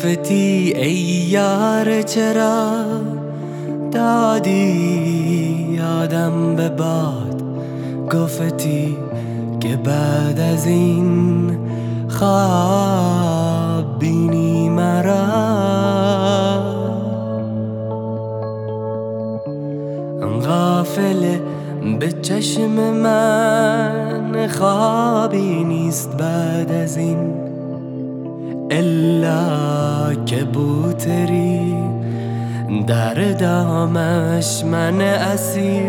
گفتی ای یار چرا دادی یادم به باد، گفتی که بعد از این خواب بینی مرا. غافل به چشم من خوابی نیست بعد از این، الا کبوتری در دامش من اسیر.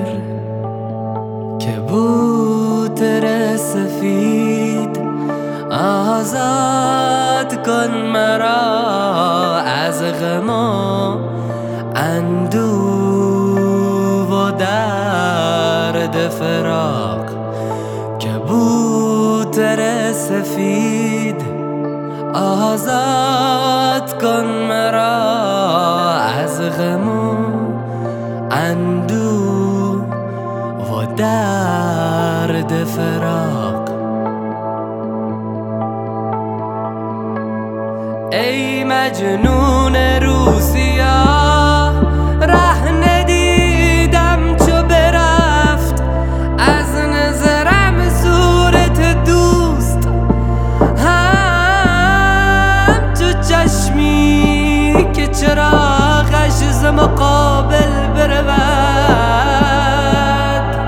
کبوتر سفید آزاد کن مرا از غم و اندوه و درد فراق. کبوتر سفید آزاد کن مرا از غم و اندوه و درد فراق. ای مجنون روسیا ره ندیدم چو برفت از نظرم صورت دوست، هم تو چشمی که چراغش ز مقابل برود.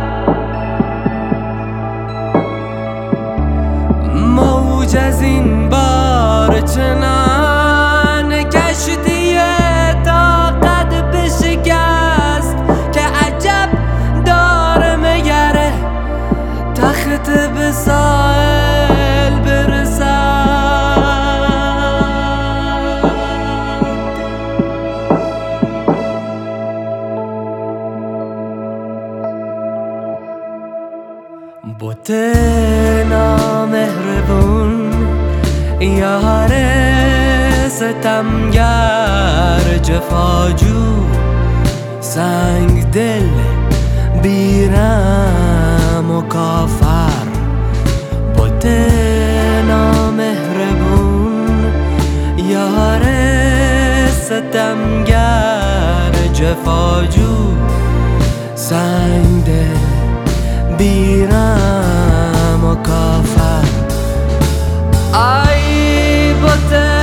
موج از این بار چنان کشتی طاقت بشکست که عجب دار مگره تخت به ساحل برسد. بت نامهربون یار ستمگر جفاجو، سنگ دل بیرم و کافر. بت نامهربون یار ستمگر جفاجو، سنگ دل بیرم و کافر. ای بت